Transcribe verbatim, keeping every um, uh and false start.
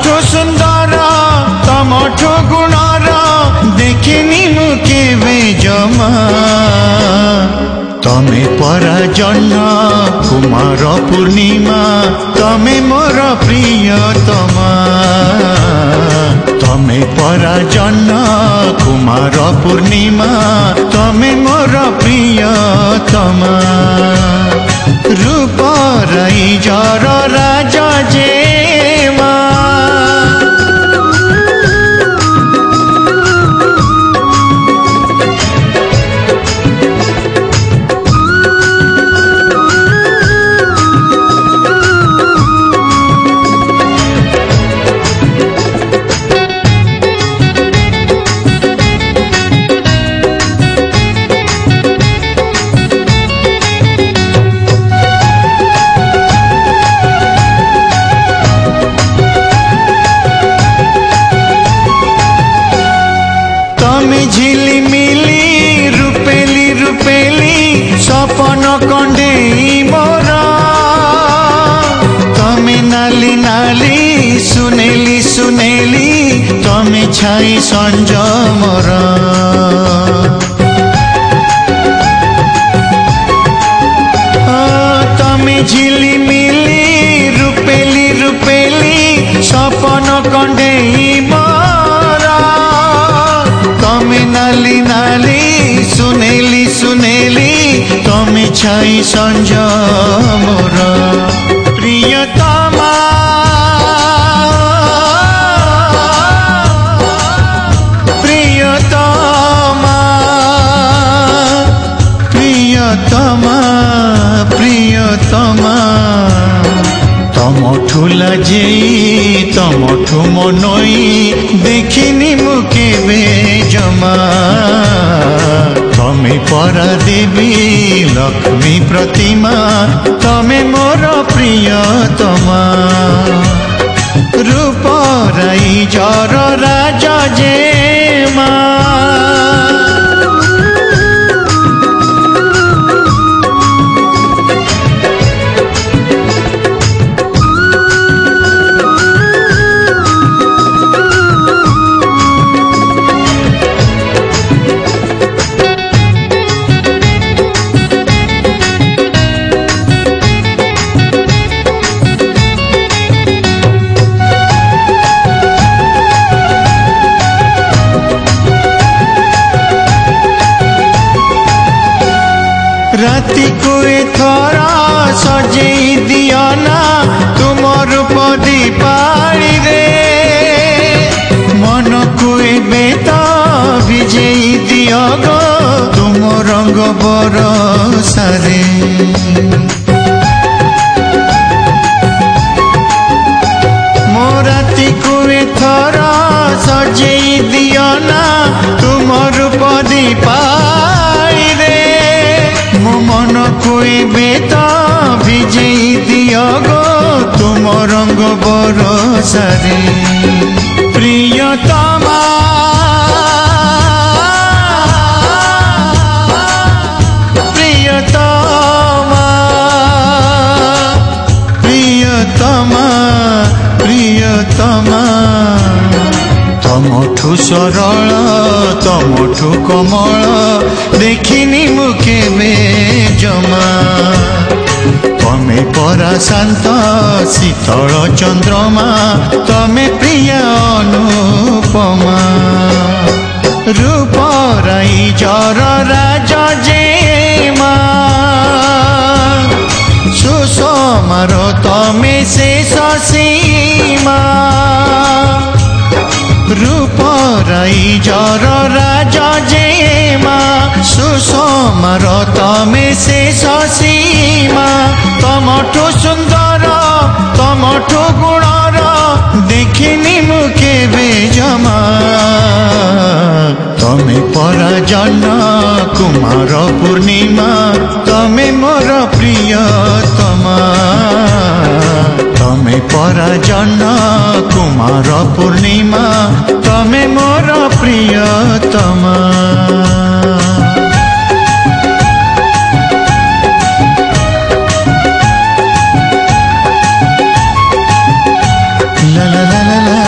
तमठु सुंदर तमठु गुणर देखिनी मु केबे जमा तमे परा जन्म कुमार पूर्णिमा तमे मोर प्रियतमा तमे परा जन्म कुमार पूर्णिमा तमे मोर प्रियतमा रूप राई जर राजा जेमा झिलिमिली रूपेली रूपेली सपन कंडे मोरा तमे नाली नाली सुनेली सुनेली तमे छाई संज मोरा तमे झिलिमिली रूपेली रूपेली सपन कंडे मोरा तमे नाली नाली सुनेली सुनेली तमे छाई संज मोर प्रियतमा प्रियतमा प्रियतमा प्रियतमा तमठु लाजे तमठु मनई देखिनी मु केबे जमा तमे परा देवी लक्ष्मी प्रतिमा तमे मोर प्रियतमा रूप राई जर राजा जेमा राति को थरा सजेई दिया ना तुम रूप दीपाली रे मन को बेता विजयी दिया गो तुम रंग बरसारे मो राति को थरा सजेई दिया ना तुम रूप दीपाली रे मो मन कोई बेता विजयी दिया गो तुम रंग बरसारे प्रियतमा प्रियतमा प्रियतमा प्रियतमा तमठु सरल तमठु कमल देखिनी मु केबे जमा तमे परा शांत शीतल चंद्रमा तमे प्रिय अनुपमा रूप राई जर राजा जेमा सुषमार तमे शेष सीमा रूप राई जर राजा जेमा सुषमार तमे शेष सीमा तमठु सुंदर तमठु गुणर देखिनी मु केबे जमा तमे परा जन्म कुमार पूर्णिमा तमे मोर प्रियतमा तमे परा जन्म कुमार पूर्णिमा तमे मोर प्रियतमा ला ला ला ला ला